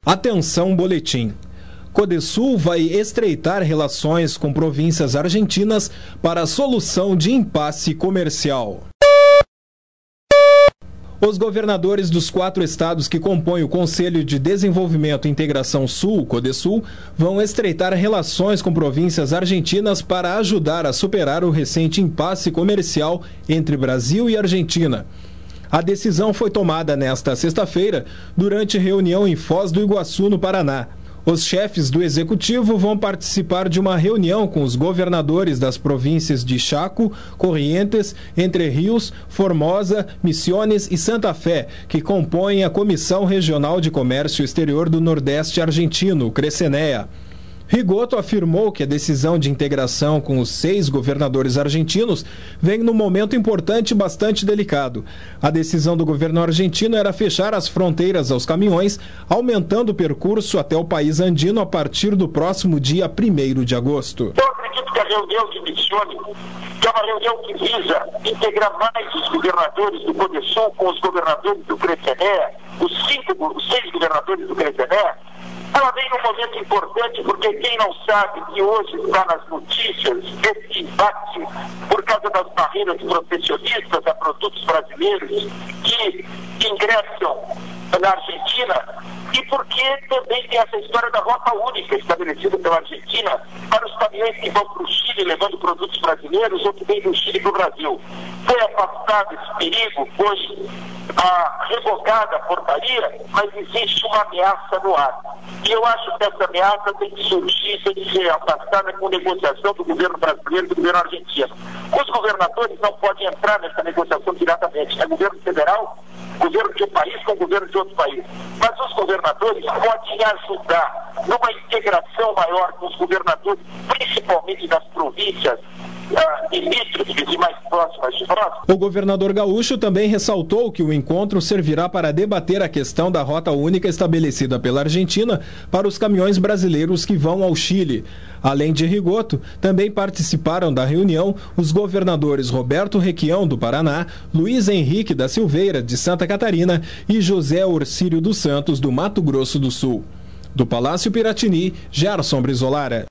Atenção, boletim. Codesul vai estreitar relações com províncias argentinas para a solução de impasse comercial. Os governadores dos 4 estados que compõem o Conselho de Desenvolvimento e Integração Sul, Codesul, vão estreitar relações com províncias argentinas para ajudar a superar o recente impasse comercial entre Brasil e Argentina. A decisão foi tomada nesta sexta-feira, durante reunião em Foz do Iguaçu, no Paraná. Os chefes do executivo vão participar de uma reunião com os governadores das províncias de Chaco, Corrientes, Entre Rios, Formosa, Misiones e Santa Fé, que compõem a Comissão Regional de Comércio Exterior do Nordeste Argentino, Crecenea. Rigoto afirmou que a decisão de integração com os 6 governadores argentinos vem num momento importante e bastante delicado. A decisão do governo argentino era fechar as fronteiras aos caminhões, aumentando o percurso até o país andino a partir do próximo dia 1º de agosto. Eu acredito que a reunião de Misiones, que é uma reunião que visa integrar mais os governadores do Codesul com os governadores do Crecenea, os 6 governadores do Crecenea, ela vem num momento importante, porque quem não sabe que hoje está nas notícias esse embate por causa das barreiras protecionistas a produtos brasileiros que ingressam na Argentina, e porque também tem essa história da rota única estabelecida pela Argentina para os caminhões que vão para o Chile levando produtos brasileiros ou que vêm do Chile para o Brasil. Foi afastado esse perigo, foi revogada a portaria, mas existe uma ameaça no ar. E eu acho que essa ameaça tem que surgir, tem que ser afastada com negociação do governo brasileiro e do governo argentino. Os governadores não podem entrar nessa negociação diretamente. É governo federal, governo de um país com governo de outro país. Mas os governadores podem ajudar numa integração maior com os governadores, principalmente das províncias limítrofes e mais próximas de nós. O governador gaúcho também ressaltou que o encontro servirá para debater a questão da rota única estabelecida pela Argentina para os caminhões brasileiros que vão ao Chile. Além de Rigoto, também participaram da reunião os governadores Roberto Requião, do Paraná, Luiz Henrique da Silveira, de Santa Catarina, e José Orcílio dos Santos, do Mato Grosso do Sul. Do Palácio Piratini, Gerson Brizolara.